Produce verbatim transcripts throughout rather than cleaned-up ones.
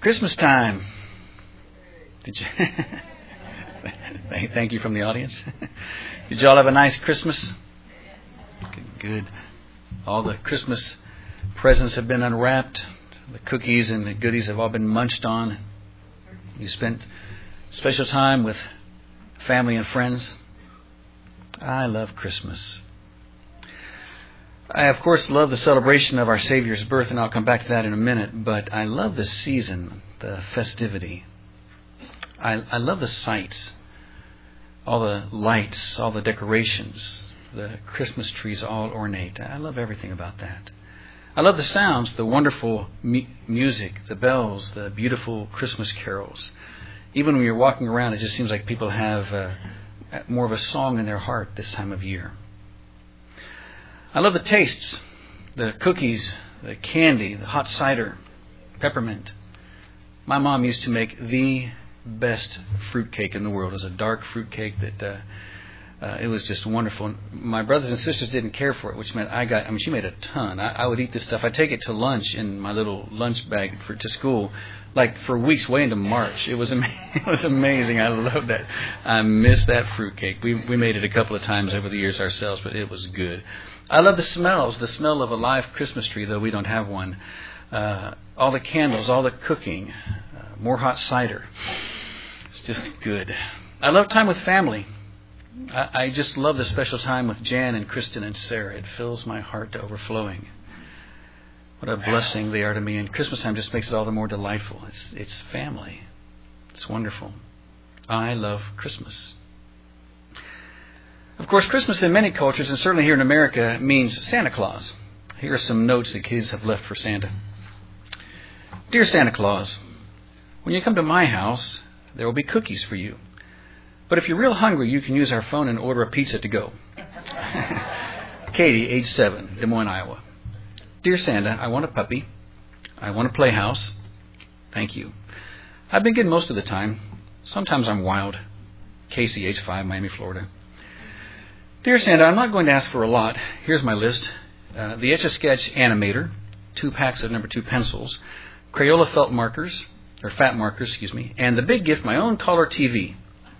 Christmas time. Did you? Thank you from the audience. Did you all have a nice Christmas? Good, good. All the Christmas presents have been unwrapped. The cookies and the goodies have all been munched on. You spent special time with family and friends. I love Christmas. I, of course, love the celebration of our Savior's birth, and I'll come back to that in a minute, but I love the season, the festivity. I, I love the sights, all the lights, all the decorations, the Christmas trees all ornate. I love everything about that. I love the sounds, the wonderful mu- music, the bells, the beautiful Christmas carols. Even when you're walking around, it just seems like people have uh, more of a song in their heart this time of year. I love the tastes, the cookies, the candy, the hot cider, peppermint. My mom used to make the best fruitcake in the world. It was a dark fruitcake that uh, uh, it was just wonderful. My brothers and sisters didn't care for it, which meant I got. I mean, she made a ton. I, I would eat this stuff. I take it to lunch in my little lunch bag for to school, like for weeks, way into March. It was am- it was amazing. I loved that. I miss that fruitcake. We we made it a couple of times over the years ourselves, but it was good. I love the smells, the smell of a live Christmas tree, though we don't have one. Uh, all the candles, all the cooking, uh, more hot cider. It's just good. I love time with family. I, I just love the special time with Jan and Kristen and Sarah. It fills my heart to overflowing. What a blessing they are to me. And Christmas time just makes it all the more delightful. It's, it's family. It's wonderful. I love Christmas. Of course, Christmas in many cultures, and certainly here in America, means Santa Claus. Here are some notes the kids have left for Santa. Dear Santa Claus, when you come to my house, there will be cookies for you. But if you're real hungry, you can use our phone and order a pizza to go. Katie, age seven, Des Moines, Iowa. Dear Santa, I want a puppy. I want a playhouse. Thank you. I've been good most of the time. Sometimes I'm wild. Casey, age five, Miami, Florida. Dear Santa, I'm not going to ask for a lot. Here's my list. Uh, the Etch-a-Sketch Animator, two packs of number two pencils, Crayola felt markers, or fat markers, excuse me, and the big gift, my own color T V.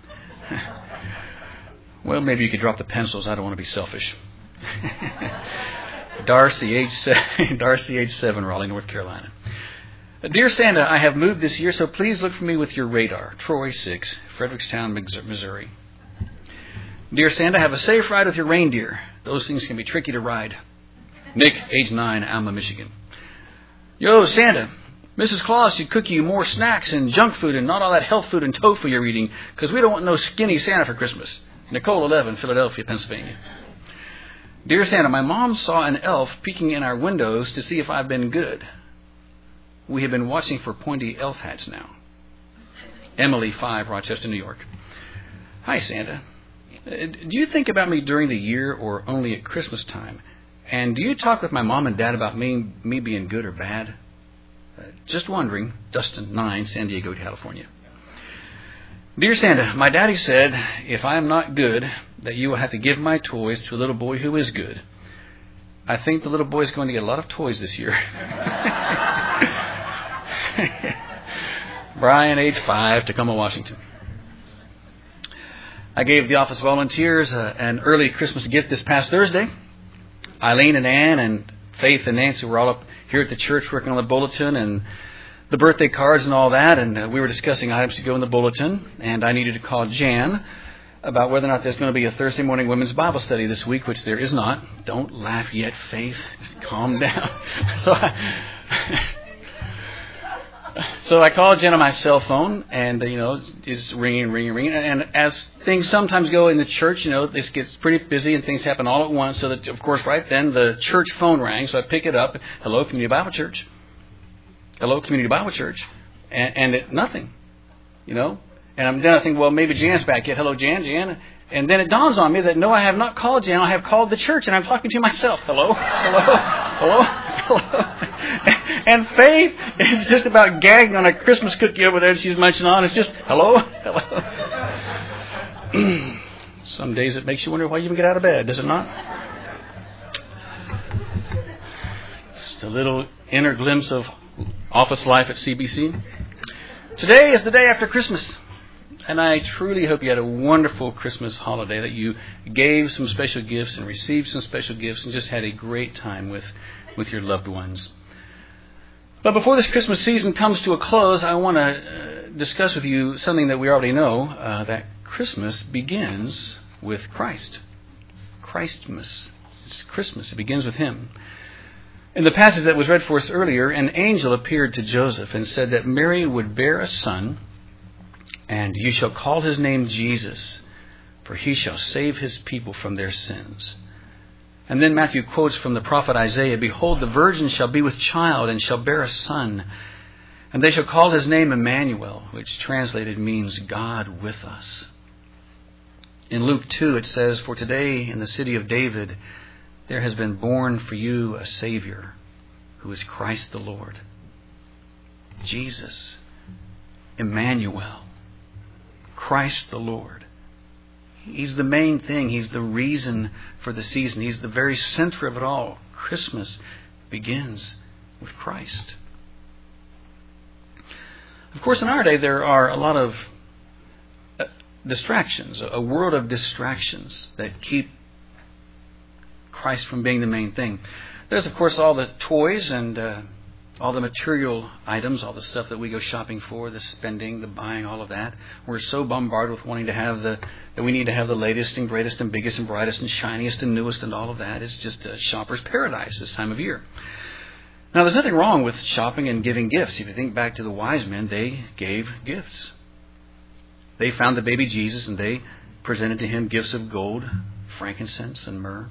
Well, maybe you could drop the pencils. I don't want to be selfish. Darcy, age seven, Darcy, age seven, Raleigh, North Carolina. Dear Santa, I have moved this year, so please look for me with your radar. Troy, six, Frederickstown, Missouri. Dear Santa, have a safe ride with your reindeer. Those things can be tricky to ride. Nick, age nine, Alma, Michigan. Yo, Santa, Missus Claus should cook you more snacks and junk food and not all that health food and tofu you're eating, because we don't want no skinny Santa for Christmas. Nicole, eleven, Philadelphia, Pennsylvania. Dear Santa, my mom saw an elf peeking in our windows to see if I've been good. We have been watching for pointy elf hats now. Emily, five, Rochester, New York. Hi, Santa. Do you think about me during the year or only at Christmas time? And do you talk with my mom and dad about me, me being good or bad? Uh, just wondering. Dustin, nine, San Diego, California. Dear Santa, my daddy said, if I am not good, that you will have to give my toys to a little boy who is good. I think the little boy is going to get a lot of toys this year. Brian, age five, Tacoma, Washington. I gave the office volunteers uh, an early Christmas gift this past Thursday. Eileen and Ann and Faith and Nancy were all up here at the church working on the bulletin and the birthday cards and all that, and uh, we were discussing items to go in the bulletin, and I needed to call Jan about whether or not there's going to be a Thursday morning women's Bible study this week, which there is not. Don't laugh yet, Faith. Just calm down. So I... So I called Jen on my cell phone, and, uh, you know, it's ringing, ringing, ringing. And as things sometimes go in the church, you know, this gets pretty busy and things happen all at once. So that, of course, right then the church phone rang. So I pick it up. Hello, Community Bible Church. Hello, Community Bible Church. And, and it, nothing, you know. And I'm, then I think, well, maybe Jan's back yet. Hello, Jan, Jan. And then it dawns on me that, no, I have not called Jan. I have called the church, and I'm talking to myself. Hello, hello, hello, hello. And Faith is just about gagging on a Christmas cookie over there that she's munching on. It's just, hello, hello. Some days it makes you wonder why you even get out of bed, does it not? Just a little inner glimpse of office life at C B C. Today is the day after Christmas, and I truly hope you had a wonderful Christmas holiday, that you gave some special gifts and received some special gifts and just had a great time with, with your loved ones. But before this Christmas season comes to a close, I want to uh, discuss with you something that we already know, uh, that Christmas begins with Christ. Christmas. It's Christmas. It begins with Him. In the passage that was read for us earlier, an angel appeared to Joseph and said that Mary would bear a son, and you shall call his name Jesus, for he shall save his people from their sins. And then Matthew quotes from the prophet Isaiah, behold, the virgin shall be with child and shall bear a son, and they shall call his name Emmanuel, which translated means God with us. In Luke two it says, for today in the city of David there has been born for you a Savior, who is Christ the Lord. Jesus, Emmanuel, Christ the Lord. He's the main thing. He's the reason for the season. He's the very center of it all. Christmas begins with Christ. Of course, in our day there are a lot of distractions, a world of distractions that keep Christ from being the main thing. There's, of course, all the toys and uh, all the material items, all the stuff that we go shopping for, the spending, the buying, all of that. We're so bombarded with wanting to have the, that we need to have the latest and greatest and biggest and brightest and shiniest and newest and all of that. It's just a shopper's paradise this time of year. Now, there's nothing wrong with shopping and giving gifts. If you think back to the wise men, they gave gifts. They found the baby Jesus and they presented to him gifts of gold, frankincense, and myrrh.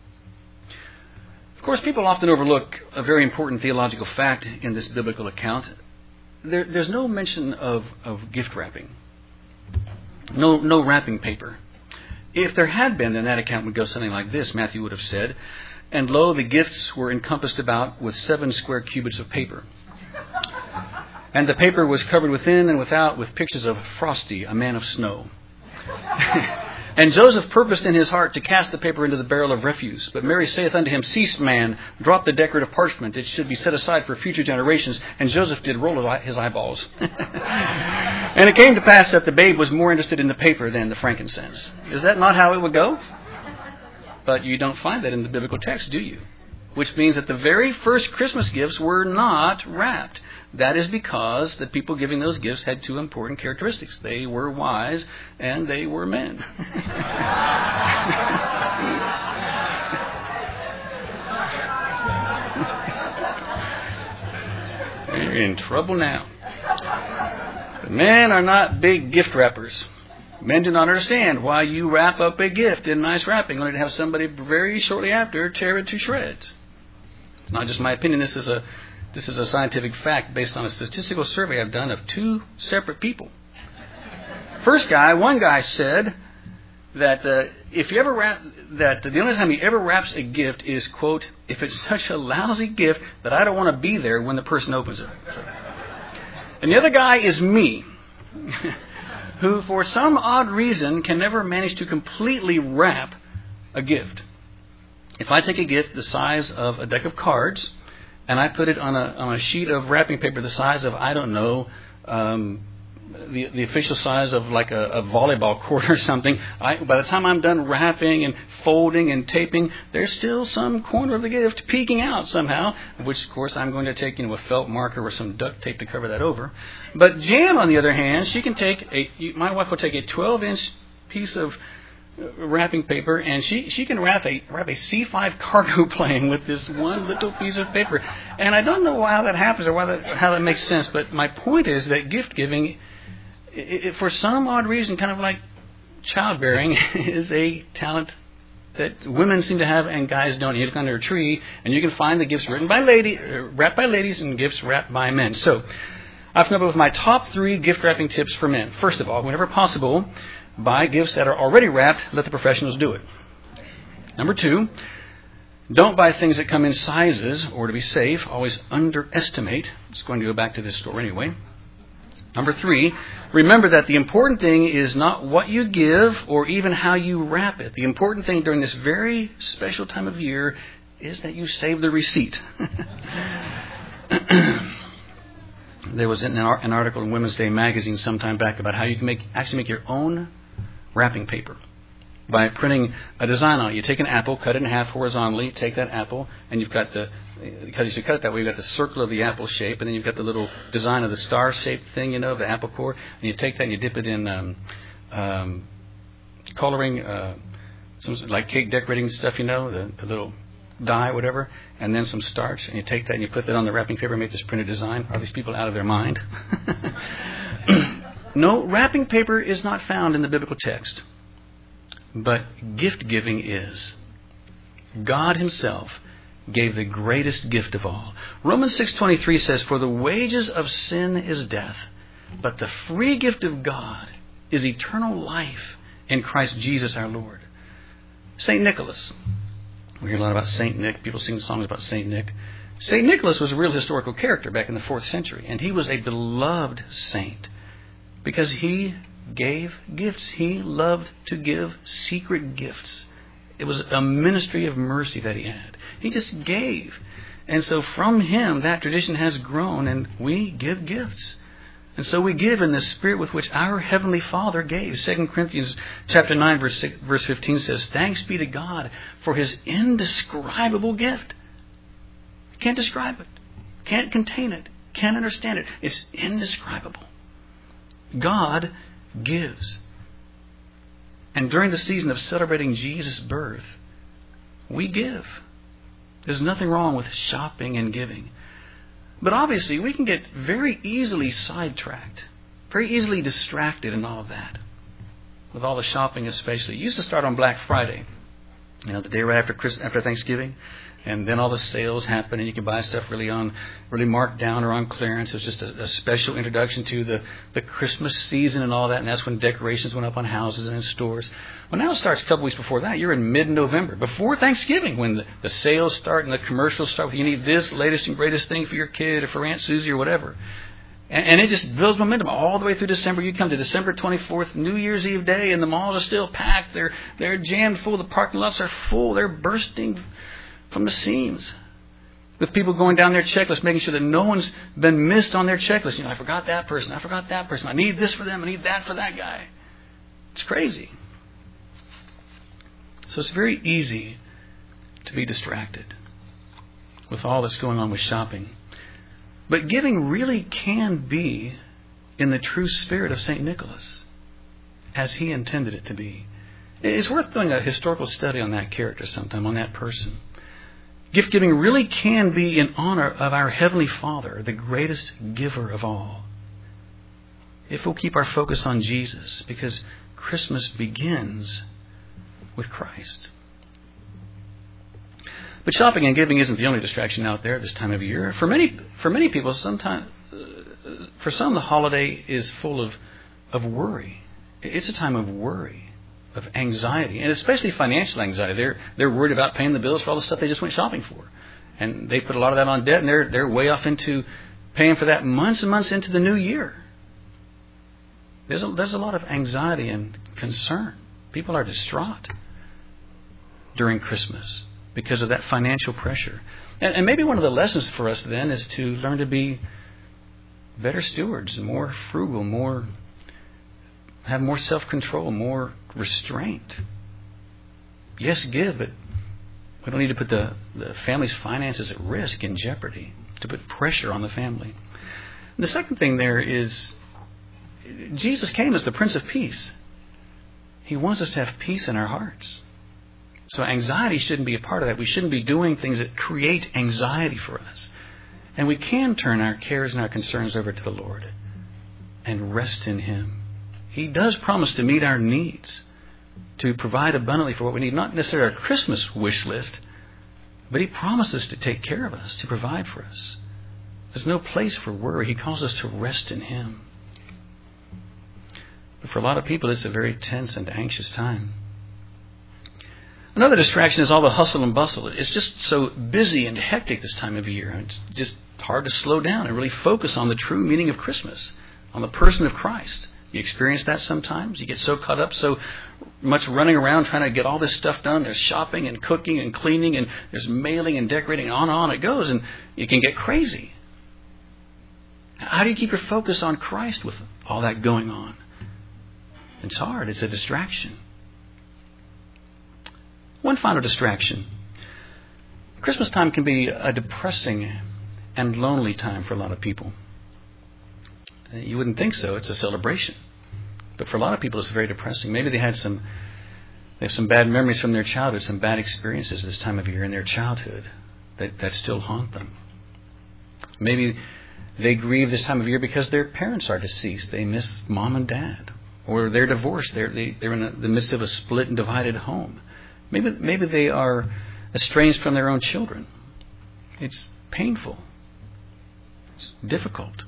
Of course, people often overlook a very important theological fact in this biblical account. There, there's no mention of, of gift wrapping. No, no wrapping paper. If there had been, then that account would go something like this. Matthew would have said, and lo, the gifts were encompassed about with seven square cubits of paper. And the paper was covered within and without with pictures of Frosty, a man of snow. And Joseph purposed in his heart to cast the paper into the barrel of refuse. But Mary saith unto him, cease, man, drop the decorative parchment. It should be set aside for future generations. And Joseph did roll his eyeballs. And it came to pass that the babe was more interested in the paper than the frankincense. Is that not how it would go? But you don't find that in the biblical text, do you? Which means that the very first Christmas gifts were not wrapped. That is because the people giving those gifts had two important characteristics. They were wise and they were men. You're in trouble now. But men are not big gift wrappers. Men do not understand why you wrap up a gift in nice wrapping only to have somebody very shortly after tear it to shreds. It's not just my opinion. This is a This is a scientific fact based on a statistical survey I've done of two separate people. First guy, one guy said that uh, if you ever wrap, that the only time he ever wraps a gift is, quote, if it's such a lousy gift that I don't want to be there when the person opens it. So, and the other guy is me, who for some odd reason can never manage to completely wrap a gift. If I take a gift the size of a deck of cards, and I put it on a on a sheet of wrapping paper the size of, I don't know, um, the the official size of like a, a volleyball court or something. I, by the time I'm done wrapping and folding and taping, there's still some corner of the gift peeking out somehow, which of course I'm going to take, you know, a felt marker or some duct tape to cover that over. But Jan, on the other hand, she can take a. My wife will take a twelve inch piece of wrapping paper, and she, she can wrap a wrap a C five cargo plane with this one little piece of paper. And I don't know how that happens or why that, how that makes sense, but my point is that gift giving, it, it, for some odd reason, kind of like childbearing, is a talent that women seem to have and guys don't. You look under a tree, and you can find the gifts written by lady, uh, wrapped by ladies and gifts wrapped by men. So I've come up with my top three gift wrapping tips for men. First of all, whenever possible, buy gifts that are already wrapped. Let the professionals do it. Number two, don't buy things that come in sizes, or to be safe, always underestimate. It's going to go back to this store anyway. Number three, remember that the important thing is not what you give or even how you wrap it. The important thing during this very special time of year is that you save the receipt. there was an, an article in Women's Day magazine some time back about how you can make actually make your own wrapping paper by printing a design on it. You take an apple, cut it in half horizontally, take that apple, and you've got the, because you cut it that way, you've got the circle of the apple shape, and then you've got the little design of the star-shaped thing, you know, the apple core, and you take that and you dip it in um, um, coloring, uh, some like cake decorating stuff, you know, the, the little dye, whatever, and then some starch, and you take that and you put that on the wrapping paper and make this printed design. Are these people out of their mind? No, wrapping paper is not found in the biblical text. But gift giving is. God Himself gave the greatest gift of all. Romans six twenty-three says, "For the wages of sin is death, but the free gift of God is eternal life in Christ Jesus our Lord." Saint Nicholas. We hear a lot about Saint Nick. People sing songs about Saint Nick. Saint Nicholas was a real historical character back in the fourth century, and he was a beloved saint because he gave gifts. He loved to give secret gifts. It was a ministry of mercy that he had. He just gave. And so from him, that tradition has grown, and we give gifts. And so we give in the spirit with which our Heavenly Father gave. Second Corinthians chapter nine, verse six, verse fifteen says, "Thanks be to God for His indescribable gift." You can't describe it. Can't contain it. Can't understand it. It's indescribable. God gives. And during the season of celebrating Jesus' birth, we give. There's nothing wrong with shopping and giving. But obviously, we can get very easily sidetracked, very easily distracted in all of that. With all the shopping especially. It used to start on Black Friday, you know, the day right after Christmas, after Thanksgiving. And then all the sales happen, and you can buy stuff really on, really marked down or on clearance. It's just a, a special introduction to the, the Christmas season and all that. And that's when decorations went up on houses and in stores. Well, now it starts a couple weeks before that. You're in mid-November, before Thanksgiving, when the, the sales start and the commercials start. You need this latest and greatest thing for your kid or for Aunt Susie or whatever. And, and it just builds momentum all the way through December. You come to December twenty-fourth, New Year's Eve day, and the malls are still packed. They're they're jammed full. The parking lots are full. They're bursting from the seams, with people going down their checklist, making sure that no one's been missed on their checklist. You know, I forgot that person. I forgot that person. I need this for them. I need that for that guy. It's crazy. So it's very easy to be distracted with all that's going on with shopping. But giving really can be in the true spirit of Saint Nicholas, as he intended it to be. It's worth doing a historical study on that character sometime, on that person. Gift giving really can be in honor of our Heavenly Father, the greatest giver of all. If we'll keep our focus on Jesus, because Christmas begins with Christ. But shopping and giving isn't the only distraction out there this time of year. For many, for many people, sometimes, uh, for some, the holiday is full of, of worry. It's a time of worry, of anxiety, and especially financial anxiety. They're they're worried about paying the bills for all the stuff they just went shopping for, and they put a lot of that on debt, and they're they're way off into paying for that months and months into the new year. There's a, there's a lot of anxiety and concern. People are distraught during Christmas because of that financial pressure, and, and maybe one of the lessons for us then is to learn to be better stewards, more frugal, more have more self-control, more restraint. Yes, give, but we don't need to put the, the family's finances at risk, in jeopardy, to put pressure on the family. And the second thing there is, Jesus came as the Prince of Peace. He wants us to have peace in our hearts. So anxiety shouldn't be a part of that. We shouldn't be doing things that create anxiety for us. And we can turn our cares and our concerns over to the Lord and rest in Him. He does promise to meet our needs, to provide abundantly for what we need. Not necessarily our Christmas wish list, but He promises to take care of us, to provide for us. There's no place for worry. He calls us to rest in Him. But for a lot of people, it's a very tense and anxious time. Another distraction is all the hustle and bustle. It's just so busy and hectic this time of year. It's just hard to slow down and really focus on the true meaning of Christmas, on the person of Christ. You experience that sometimes. You get so caught up, so much running around trying to get all this stuff done. There's shopping and cooking and cleaning, and there's mailing and decorating, and on and on it goes, and you can get crazy. How do you keep your focus on Christ with all that going on? It's hard. It's a distraction. One final distraction. Christmas time can be a depressing and lonely time for a lot of people. You wouldn't think so. It's a celebration. But for a lot of people, it's very depressing. Maybe they had some, they have some bad memories from their childhood, some bad experiences this time of year in their childhood that, that still haunt them. Maybe they grieve this time of year because their parents are deceased. They miss mom and dad. Or they're divorced. They're, they, they're in a, the midst of a split and divided home. Maybe, maybe they are estranged from their own children. It's painful. It's difficult.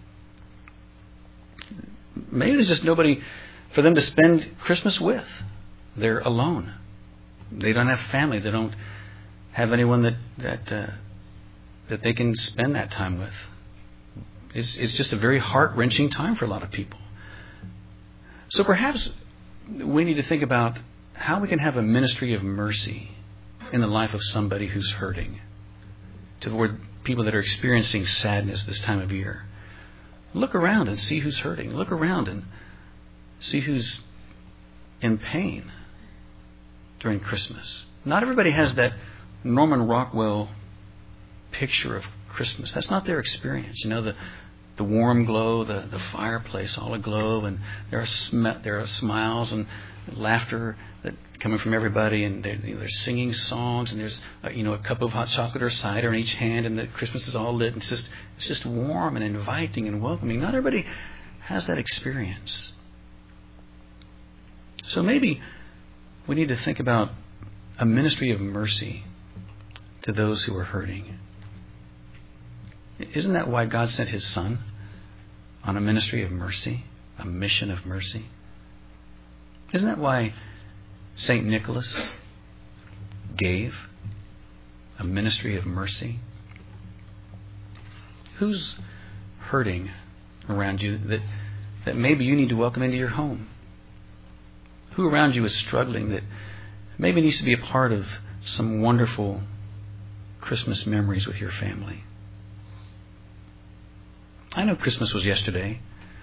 Maybe there's just nobody for them to spend Christmas with. They're alone. They don't have family. They don't have anyone that that uh, that they can spend that time with. It's, it's just a very heart-wrenching time for a lot of people. So perhaps we need to think about how we can have a ministry of mercy in the life of somebody who's hurting, toward people that are experiencing sadness this time of year. Look around and see who's hurting. Look around and see who's in pain during Christmas. Not everybody has that Norman Rockwell picture of Christmas. That's not their experience. You know, the the warm glow, the, the fireplace all aglow, and there are sm- there are smiles and laughter that coming from everybody, and they're, they're singing songs, and there's uh, you know a cup of hot chocolate or cider in each hand, and the Christmas is all lit. And it's just it's just warm and inviting and welcoming. Not everybody has that experience. So maybe we need to think about a ministry of mercy to those who are hurting. Isn't that why God sent His Son on a ministry of mercy, a mission of mercy? Isn't that why Saint Nicholas gave a ministry of mercy? Who's hurting around you that, that maybe you need to welcome into your home? Who around you is struggling that maybe needs to be a part of some wonderful Christmas memories with your family? I know Christmas was yesterday,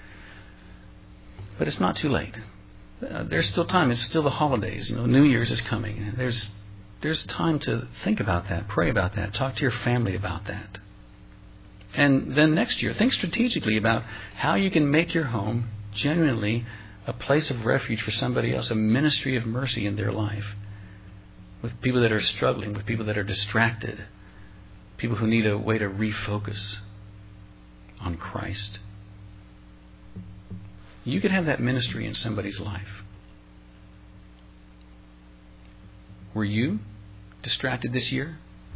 but it's not too late. Uh, there's still time. It's still the holidays. You know, New Year's is coming. There's there's time to think about that, pray about that, talk to your family about that. And then next year, think strategically about how you can make your home genuinely a place of refuge for somebody else, a ministry of mercy in their life, with people that are struggling, with people that are distracted, people who need a way to refocus on Christ. You could have that ministry in somebody's life. Were you distracted this year?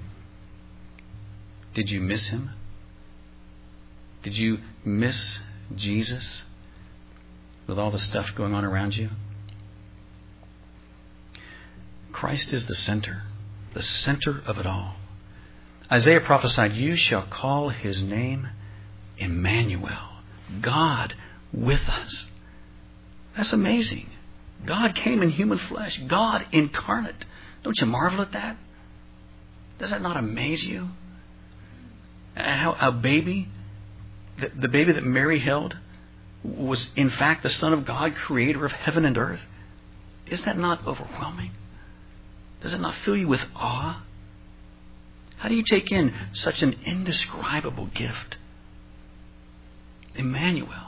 Did you miss Him? Did you miss Jesus with all the stuff going on around you? Christ is the center, the center of it all. Isaiah prophesied, "You shall call His name Emmanuel, God with us." That's amazing. God came in human flesh. God incarnate. Don't you marvel at that? Does that not amaze you? How a baby, the, the baby that Mary held, was in fact the Son of God, creator of heaven and earth. Is that not overwhelming? Does it not fill you with awe? How do you take in such an indescribable gift? Emmanuel.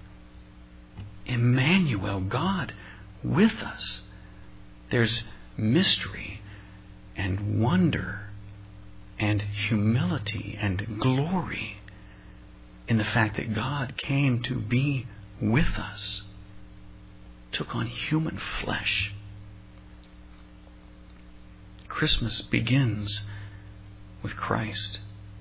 Emmanuel, God with us. There's mystery and wonder and humility and glory in the fact that God came to be with us, took on human flesh. Christmas begins with Christ.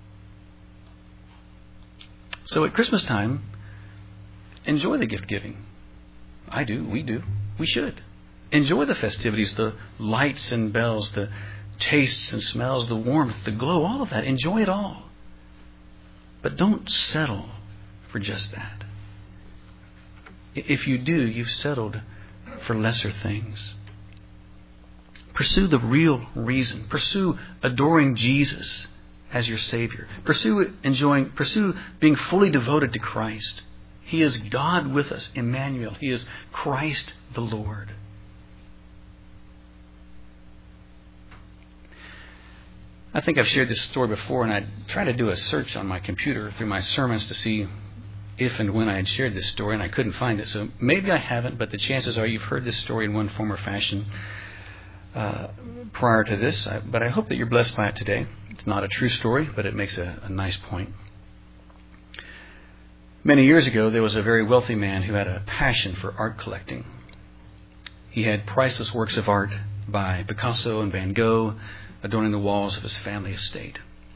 So at Christmas time, enjoy the gift giving. I do. We do. We should. Enjoy the festivities, the lights and bells, the tastes and smells, the warmth, the glow, all of that. Enjoy it all. But don't settle for just that. If you do, you've settled for lesser things. Pursue the real reason. Pursue adoring Jesus as your Savior. Pursue enjoying, pursue being fully devoted to Christ. He is God with us, Emmanuel. He is Christ the Lord. I think I've shared this story before, and I tried to do a search on my computer through my sermons to see if and when I had shared this story, and I couldn't find it. So maybe I haven't, but the chances are you've heard this story in one form or fashion uh, prior to this. I, but I hope that you're blessed by it today. It's not a true story, but it makes a, a nice point. Many years ago, there was a very wealthy man who had a passion for art collecting. He had priceless works of art by Picasso and Van Gogh adorning the walls of his family estate.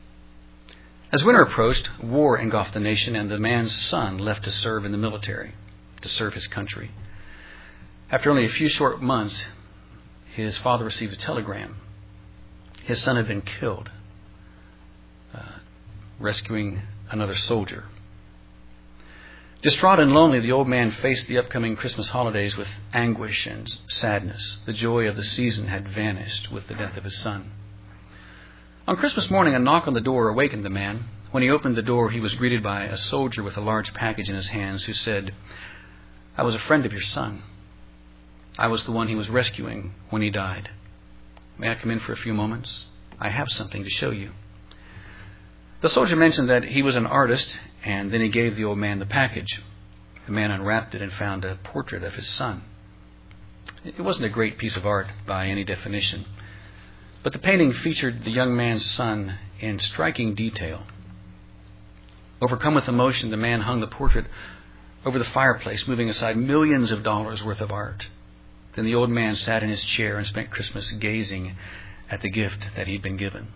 As winter approached, war engulfed the nation, and the man's son left to serve in the military, to serve his country. After only a few short months, his father received a telegram. His son had been killed, uh, rescuing another soldier. Distraught and lonely, the old man faced the upcoming Christmas holidays with anguish and sadness. The joy of the season had vanished with the death of his son. On Christmas morning, a knock on the door awakened the man. When he opened the door, he was greeted by a soldier with a large package in his hands who said, "I was a friend of your son. I was the one he was rescuing when he died. May I come in for a few moments? I have something to show you." The soldier mentioned that he was an artist, and then he gave the old man the package. The man unwrapped it and found a portrait of his son. It wasn't a great piece of art by any definition, but the painting featured the young man's son in striking detail. Overcome with emotion, the man hung the portrait over the fireplace, moving aside millions of dollars worth of art. Then the old man sat in his chair and spent Christmas gazing at the gift that he'd been given.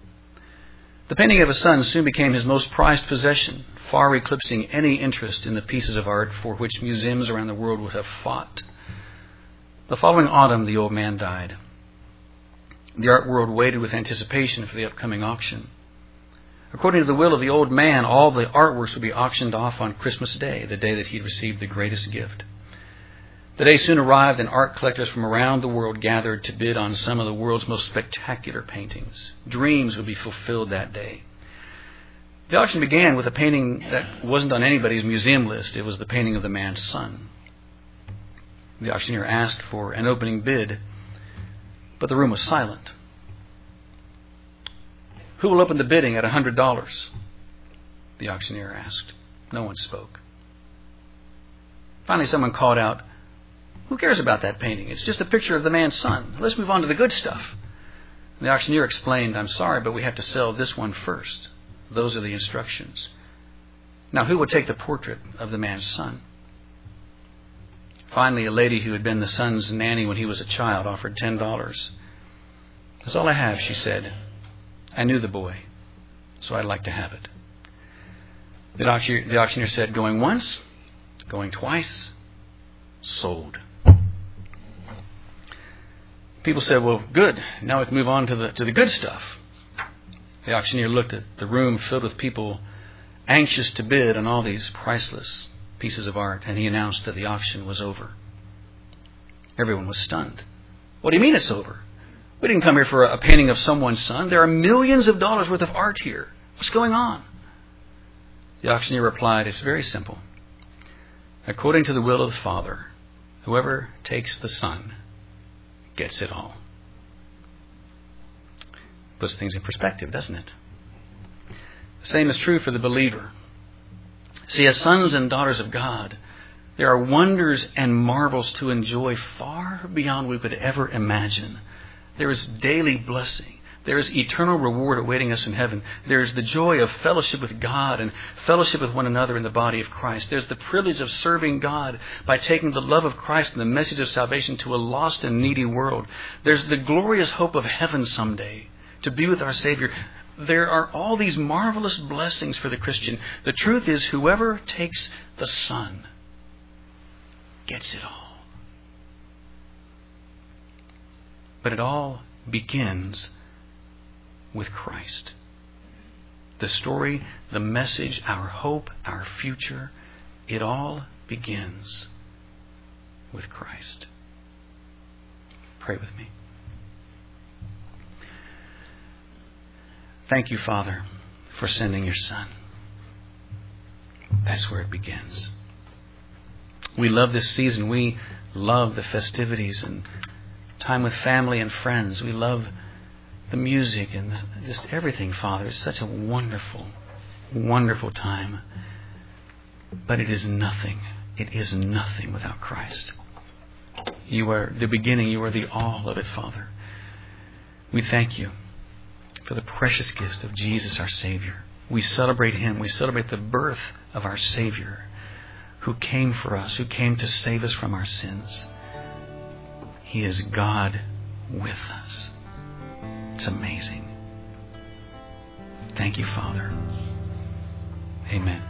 The painting of his son soon became his most prized possession, far eclipsing any interest in the pieces of art for which museums around the world would have fought. The following autumn, the old man died. The art world waited with anticipation for the upcoming auction. According to the will of the old man, all the artworks would be auctioned off on Christmas Day, the day that he'd received the greatest gift. The day soon arrived, and art collectors from around the world gathered to bid on some of the world's most spectacular paintings. Dreams would be fulfilled that day. The auction began with a painting that wasn't on anybody's museum list. It was the painting of the man's son. The auctioneer asked for an opening bid, but the room was silent. "Who will open the bidding at one hundred dollars? The auctioneer asked. No one spoke. Finally, someone called out, "Who cares about that painting? It's just a picture of the man's son. Let's move on to the good stuff." And the auctioneer explained, "I'm sorry, but we have to sell this one first. Those are the instructions. Now, who would take the portrait of the man's son?" Finally, a lady who had been the son's nanny when he was a child offered ten dollars. "That's all I have," she said. "I knew the boy, so I'd like to have it." The auctioneer, the auctioneer said, "Going once, going twice, sold." People said, "Well, good. Now we can move on to the to the good stuff." The auctioneer looked at the room filled with people anxious to bid on all these priceless pieces of art, and he announced that the auction was over. Everyone was stunned. "What do you mean it's over? We didn't come here for a painting of someone's son. There are millions of dollars worth of art here. What's going on?" The auctioneer replied, "It's very simple. According to the will of the Father, whoever takes the Son gets it all." Puts things in perspective, doesn't it? The same is true for the believer. See, as sons and daughters of God, there are wonders and marvels to enjoy far beyond what we could ever imagine. There is daily blessing. There is eternal reward awaiting us in heaven. There is the joy of fellowship with God and fellowship with one another in the body of Christ. There's the privilege of serving God by taking the love of Christ and the message of salvation to a lost and needy world. There's the glorious hope of heaven someday to be with our Savior. There are all these marvelous blessings for the Christian. The truth is, whoever takes the Son gets it all. But it all begins with Christ. The story, the message, our hope, our future, it all begins with Christ. Pray with me. Thank you, Father, for sending your Son. That's where it begins. We love this season. We love the festivities and time with family and friends. We love the music and just everything, Father. It's such a wonderful, wonderful time. But it is nothing. It is nothing without Christ. You are the beginning. You are the all of it, Father. We thank you for the precious gift of Jesus, our Savior. We celebrate Him. We celebrate the birth of our Savior, who came for us, who came to save us from our sins. He is God with us. It's amazing. Thank you, Father. Amen.